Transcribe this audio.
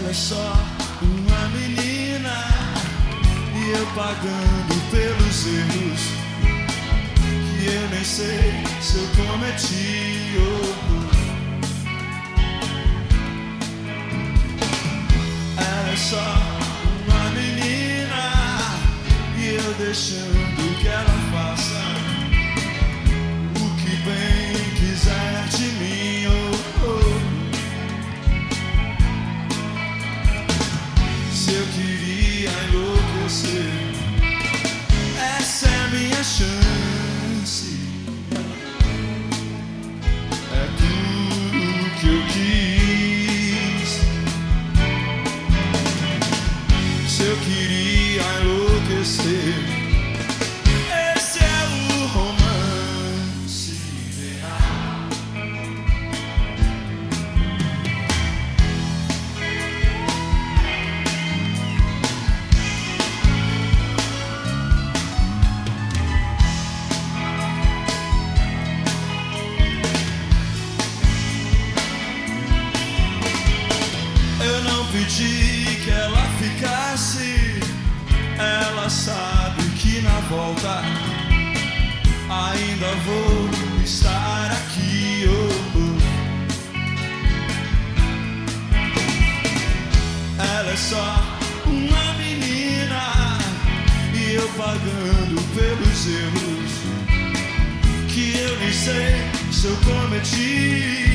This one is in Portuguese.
Ela é só uma menina e eu pagando pelos erros que eu nem sei se eu cometi. Ela é só uma menina e eu deixando que ela faça o que bem quiser de mim. Se eu queria enlouquecer, essa é a minha chance. É tudo que eu quis. Se eu queria enlouquecer, esse é o romance ideal. Eu não pedi que ela ficasse, ela sabe que na volta ainda vou estar aqui. Ela é só uma menina e eu pagando pelos erros que eu nem sei se eu cometi.